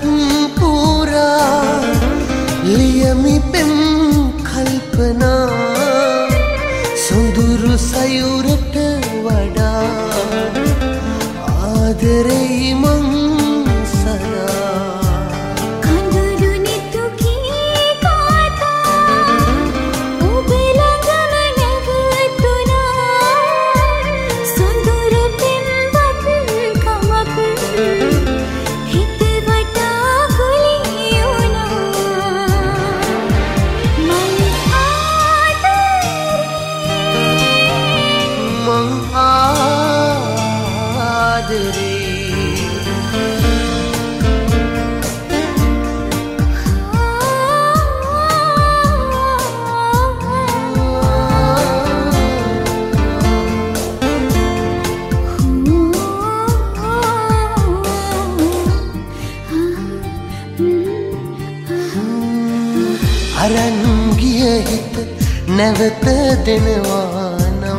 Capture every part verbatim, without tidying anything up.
පුරා ලියමි පෙම් කල්පනා සොඳුරු සයුරට වඩා ආදරෙයි මං සදා කඳුළු නිතුකී කාතා ඔබ ළඟම නැවතුණා සොඳුරු පෙම්වත් කමක් හිත වටා ගුලී වුණා මං ආදරේ මං ආදරේ අරන් ගිය හිත නැවත දෙනවා නම්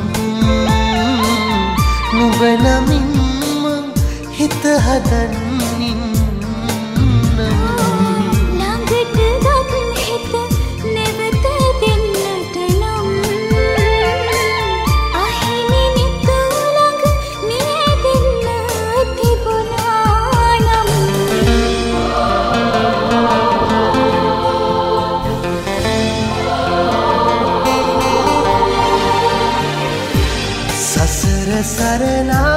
නුඹ නමින් මං හිත හදන්නින් ළඟට ගත් හිත නැවත දෙන්නට නම් අහිමි නිතු ළඟ මියැදෙන්න තිබුණා නම් සසර සරණා